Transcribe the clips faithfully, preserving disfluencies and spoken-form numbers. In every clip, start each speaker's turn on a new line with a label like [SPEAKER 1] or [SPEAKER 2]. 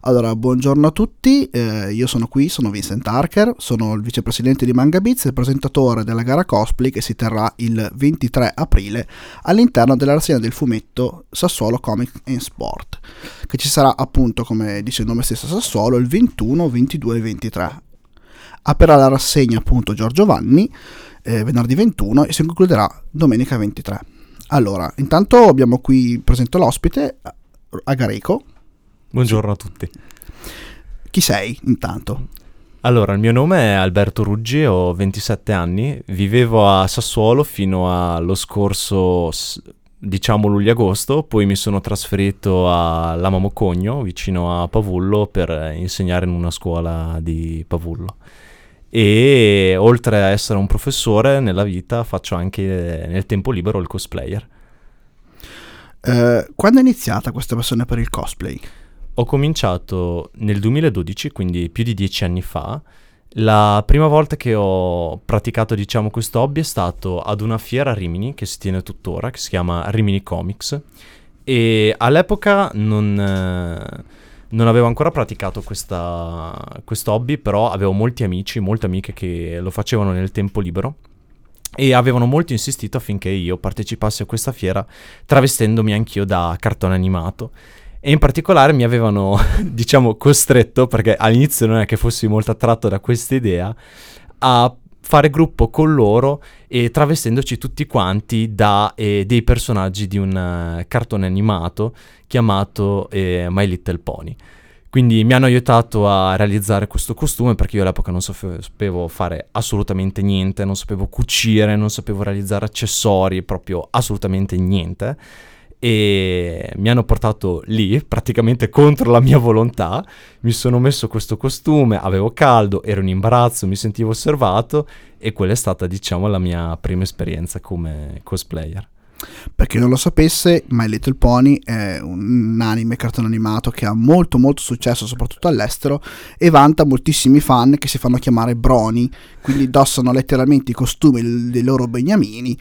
[SPEAKER 1] Allora, buongiorno a tutti, eh, io sono qui, sono Vincent Harker, sono il vicepresidente di Manga Beats e il presentatore della gara cosplay che si terrà il ventitré aprile all'interno della rassegna del fumetto Sassuolo Comic and Sport, che ci sarà appunto, come dice il nome stesso, Sassuolo, il ventuno, ventidue e ventitré. Aprirà la rassegna appunto Giorgio Vanni eh, venerdì ventuno e si concluderà domenica ventitré. Allora, intanto abbiamo qui presento l'ospite, Agareco.
[SPEAKER 2] Buongiorno a tutti.
[SPEAKER 1] Chi sei intanto?
[SPEAKER 2] Allora, il mio nome è Alberto Ruggi, ho ventisette anni, vivevo a Sassuolo fino allo scorso, diciamo, luglio-agosto, poi mi sono trasferito a Lama Mocogno, vicino a Pavullo, per insegnare in una scuola di Pavullo. E oltre a essere un professore nella vita, faccio anche nel tempo libero il cosplayer.
[SPEAKER 1] Uh, quando è iniziata questa passione per il cosplay?
[SPEAKER 2] Ho cominciato nel duemiladodici, quindi più di dieci anni fa. La prima volta che ho praticato, diciamo, questo hobby è stato ad una fiera a Rimini, che si tiene tuttora, che si chiama Rimini Comics, e all'epoca non, eh, non avevo ancora praticato questa, questo hobby, però avevo molti amici, molte amiche che lo facevano nel tempo libero e avevano molto insistito affinché io partecipassi a questa fiera travestendomi anch'io da cartone animato. E in particolare mi avevano, diciamo, costretto, perché all'inizio non è che fossi molto attratto da questa idea, a fare gruppo con loro e travestendoci tutti quanti da eh, dei personaggi di un uh, cartone animato chiamato eh, My Little Pony. Quindi mi hanno aiutato a realizzare questo costume, perché io all'epoca non sapevo fare assolutamente niente, non sapevo cucire, non sapevo realizzare accessori, proprio assolutamente niente. E mi hanno portato lì praticamente contro la mia volontà, mi sono messo questo costume, avevo caldo, ero in imbarazzo, mi sentivo osservato e quella è stata, diciamo, la mia prima esperienza come cosplayer.
[SPEAKER 1] Per chi non lo sapesse, My Little Pony è un anime cartone animato che ha molto molto successo soprattutto all'estero e vanta moltissimi fan che si fanno chiamare brony, quindi indossano letteralmente i costumi dei loro beniamini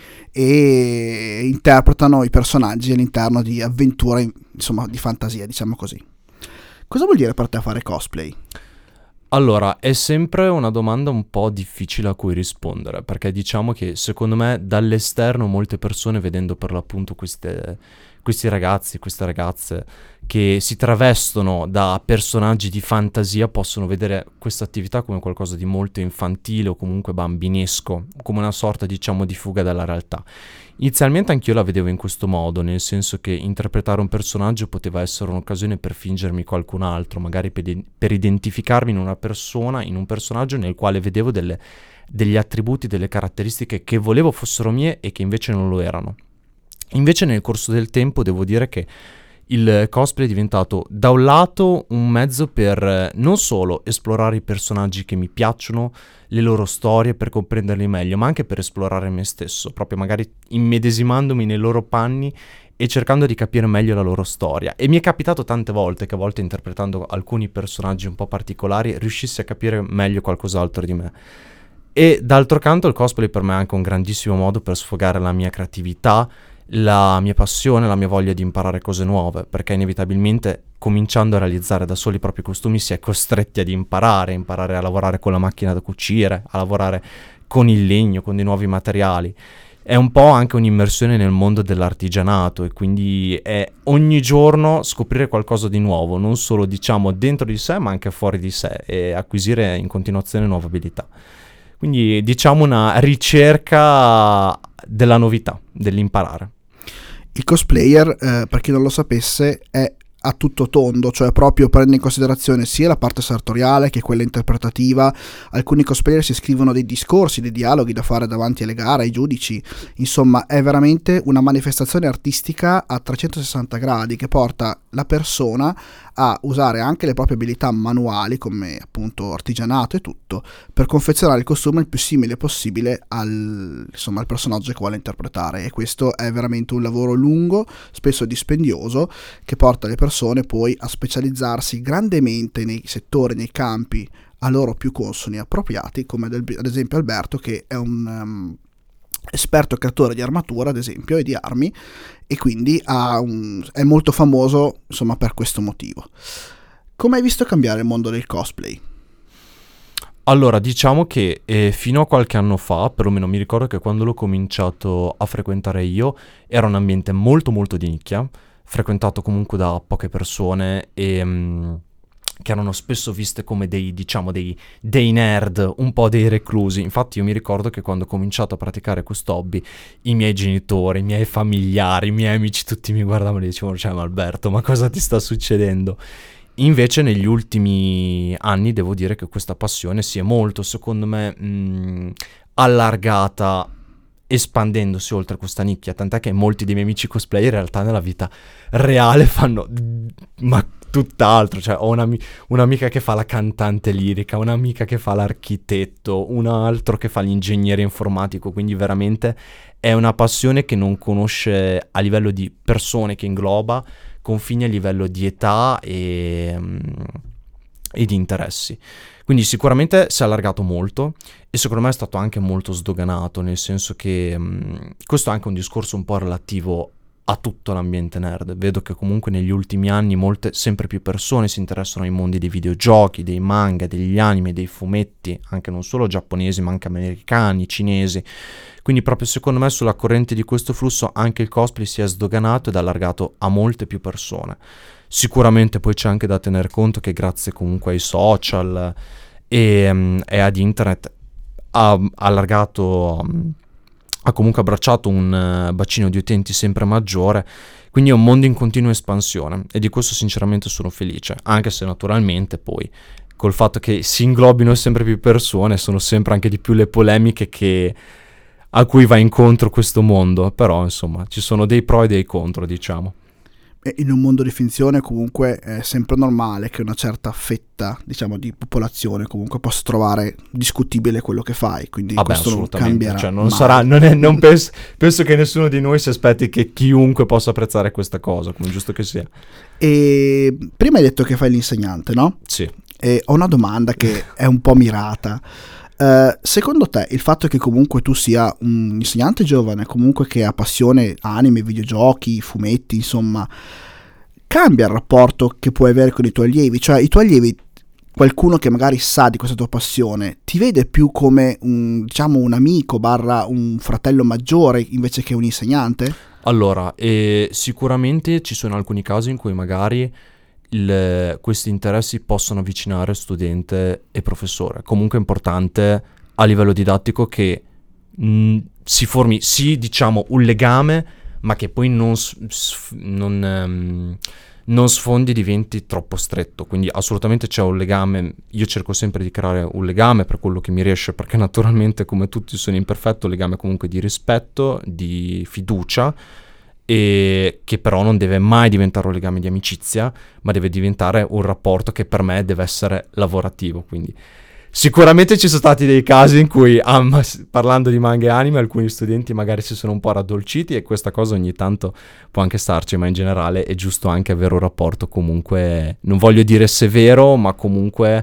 [SPEAKER 1] e interpretano i personaggi all'interno di avventure, insomma, di fantasia, diciamo così. Cosa vuol dire per te fare cosplay?
[SPEAKER 2] Allora, è sempre una domanda un po' difficile a cui rispondere, perché diciamo che secondo me dall'esterno molte persone, vedendo per l'appunto queste, questi ragazzi, queste ragazze che si travestono da personaggi di fantasia, possono vedere questa attività come qualcosa di molto infantile o comunque bambinesco, come una sorta, diciamo, di fuga dalla realtà. Inizialmente anch'io la vedevo in questo modo, nel senso che interpretare un personaggio poteva essere un'occasione per fingermi qualcun altro, magari per, per identificarmi in una persona, in un personaggio nel quale vedevo delle, degli attributi, delle caratteristiche che volevo fossero mie e che invece non lo erano. Invece nel corso del tempo devo dire che il cosplay è diventato da un lato un mezzo per non solo esplorare i personaggi che mi piacciono, le loro storie, per comprenderli meglio, ma anche per esplorare me stesso, proprio magari immedesimandomi nei loro panni e cercando di capire meglio la loro storia. E mi è capitato tante volte che a volte interpretando alcuni personaggi un po' particolari riuscissi a capire meglio qualcos'altro di me. E d'altro canto il cosplay per me è anche un grandissimo modo per sfogare la mia creatività, la mia passione, la mia voglia di imparare cose nuove, perché inevitabilmente cominciando a realizzare da soli i propri costumi si è costretti ad imparare, imparare a lavorare con la macchina da cucire, a lavorare con il legno, con dei nuovi materiali. È un po' anche un'immersione nel mondo dell'artigianato e quindi è ogni giorno scoprire qualcosa di nuovo, non solo, diciamo, dentro di sé ma anche fuori di sé, e acquisire in continuazione nuove abilità. Quindi diciamo una ricerca della novità, dell'imparare.
[SPEAKER 1] Il cosplayer, eh, per chi non lo sapesse, è a tutto tondo, cioè proprio prende in considerazione sia la parte sartoriale che quella interpretativa. Alcuni cosplayer si scrivono dei discorsi, dei dialoghi da fare davanti alle gare, ai giudici. Insomma, è veramente una manifestazione artistica a trecentosessanta gradi che porta la persona a usare anche le proprie abilità manuali, come appunto artigianato e tutto, per confezionare il costume il più simile possibile al, insomma, al personaggio che vuole interpretare. E questo è veramente un lavoro lungo, spesso dispendioso, che porta le persone poi a specializzarsi grandemente nei settori, nei campi a loro più consoni e appropriati, come ad esempio Alberto, che è un um, esperto creatore di armatura, ad esempio, e di armi, e quindi ha un, è molto famoso, insomma, per questo motivo. Come hai visto cambiare il mondo del cosplay?
[SPEAKER 2] Allora, diciamo che eh, fino a qualche anno fa, perlomeno mi ricordo che quando l'ho cominciato a frequentare io, era un ambiente molto molto di nicchia, frequentato comunque da poche persone e mh, che erano spesso viste come dei, diciamo, dei, dei nerd, un po' dei reclusi. Infatti io mi ricordo che quando ho cominciato a praticare questo hobby, i miei genitori, i miei familiari, i miei amici, tutti mi guardavano e dicevano, cioè, ma Alberto, ma cosa ti sta succedendo? Invece negli ultimi anni devo dire che questa passione si è molto, secondo me, mh, allargata, espandendosi oltre questa nicchia, tant'è che molti dei miei amici cosplay in realtà nella vita reale fanno ma tutt'altro, cioè ho un'ami- un'amica che fa la cantante lirica, un'amica che fa l'architetto, un altro che fa l'ingegnere informatico, quindi veramente è una passione che non conosce a livello di persone, che ingloba confini a livello di età e, um, e di interessi. Quindi sicuramente si è allargato molto e secondo me è stato anche molto sdoganato, nel senso che um, questo è anche un discorso un po' relativo a tutto l'ambiente nerd. Vedo che comunque negli ultimi anni molte, sempre più persone si interessano ai mondi dei videogiochi, dei manga, degli anime, dei fumetti, anche non solo giapponesi ma anche americani, cinesi. Quindi proprio secondo me sulla corrente di questo flusso anche il cosplay si è sdoganato ed allargato a molte più persone. Sicuramente poi c'è anche da tener conto che grazie comunque ai social e, um, e ad internet ha allargato, um, ha comunque abbracciato un uh, bacino di utenti sempre maggiore, quindi è un mondo in continua espansione e di questo sinceramente sono felice, anche se naturalmente poi col fatto che si inglobino sempre più persone sono sempre anche di più le polemiche che a cui va incontro questo mondo, però insomma ci sono dei pro e dei contro, diciamo.
[SPEAKER 1] In un mondo di finzione comunque è sempre normale che una certa fetta, diciamo, di popolazione comunque possa trovare discutibile quello che fai, quindi
[SPEAKER 2] Vabbè,
[SPEAKER 1] questo non cambierà,
[SPEAKER 2] cioè, non
[SPEAKER 1] mai.
[SPEAKER 2] sarà, non è, non penso, penso che nessuno di noi si aspetti che chiunque possa apprezzare questa cosa, come giusto che sia.
[SPEAKER 1] E prima hai detto che fai l'insegnante, no?
[SPEAKER 2] Sì.
[SPEAKER 1] E ho una domanda che è un po' mirata. Uh, secondo te il fatto che comunque tu sia un insegnante giovane, comunque che ha passione anime, videogiochi, fumetti, insomma, cambia il rapporto che puoi avere con i tuoi allievi? Cioè i tuoi allievi, qualcuno che magari sa di questa tua passione, ti vede più come un, diciamo, un amico barra un fratello maggiore invece che un insegnante?
[SPEAKER 2] Allora, eh, sicuramente ci sono alcuni casi in cui magari Il, questi interessi possono avvicinare studente e professore. Comunque è importante a livello didattico che mh, si formi sì, diciamo, un legame, ma che poi non, sf- non, um, non sfondi, diventi troppo stretto. Quindi assolutamente c'è un legame. Io cerco sempre di creare un legame per quello che mi riesce, perché naturalmente come tutti sono imperfetto, un legame comunque di rispetto, di fiducia, e che però non deve mai diventare un legame di amicizia, ma deve diventare un rapporto che per me deve essere lavorativo. Quindi sicuramente ci sono stati dei casi in cui ah, parlando di manga e anime alcuni studenti magari si sono un po' raddolciti, e questa cosa ogni tanto può anche starci, ma in generale è giusto anche avere un rapporto comunque, non voglio dire severo, ma comunque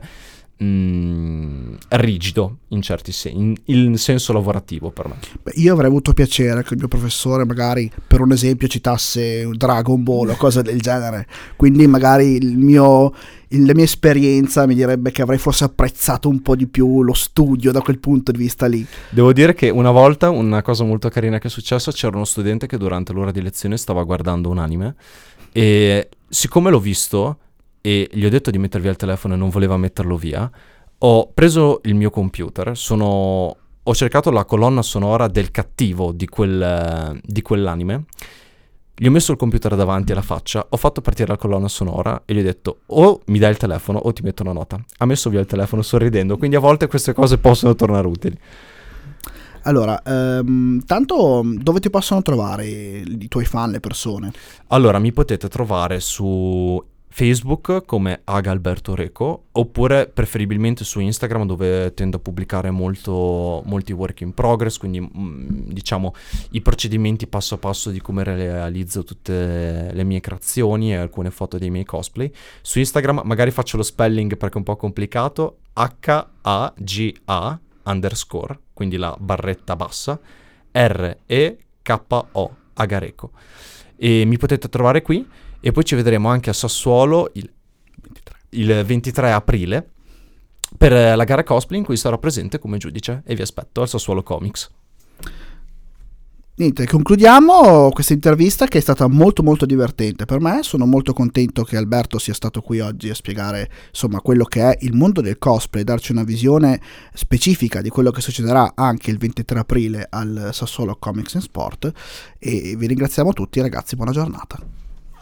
[SPEAKER 2] Mm, rigido in certi sensi, in, in senso lavorativo per me.
[SPEAKER 1] Beh, io avrei avuto piacere che il mio professore magari per un esempio citasse Dragon Ball o cose del genere, quindi magari il mio, il, la mia esperienza mi direbbe che avrei forse apprezzato un po' di più lo studio da quel punto di vista lì.
[SPEAKER 2] Devo dire che una volta una cosa molto carina che è successa: c'era uno studente che durante l'ora di lezione stava guardando un anime e siccome l'ho visto e gli ho detto di mettere via il telefono e non voleva metterlo via, ho preso il mio computer, sono, ho cercato la colonna sonora del cattivo di, quel, di quell'anime, gli ho messo il computer davanti alla faccia, ho fatto partire la colonna sonora e gli ho detto o mi dai il telefono o ti metto una nota. Ha messo via il telefono sorridendo, quindi a volte queste cose possono tornare utili.
[SPEAKER 1] Allora, ehm, tanto dove ti possono trovare i tuoi fan, le persone?
[SPEAKER 2] Allora, mi potete trovare su Facebook come Agalberto Reco, oppure preferibilmente su Instagram, dove tendo a pubblicare molto, molti work in progress, quindi mh, diciamo i procedimenti passo a passo di come realizzo tutte le mie creazioni e alcune foto dei miei cosplay. Su Instagram magari faccio lo spelling perché è un po' complicato: H A G A underscore, quindi la barretta bassa, R E K O, Agareco. E mi potete trovare qui. E poi ci vedremo anche a Sassuolo il ventitré il ventitré aprile per la gara cosplay in cui sarò presente come giudice e vi aspetto al Sassuolo Comics.
[SPEAKER 1] Niente, concludiamo questa intervista che è stata molto molto divertente per me. Sono molto contento che Alberto sia stato qui oggi a spiegare insomma quello che è il mondo del cosplay, darci una visione specifica di quello che succederà anche il ventitré aprile al Sassuolo Comics and Sport, e vi ringraziamo tutti ragazzi, buona giornata.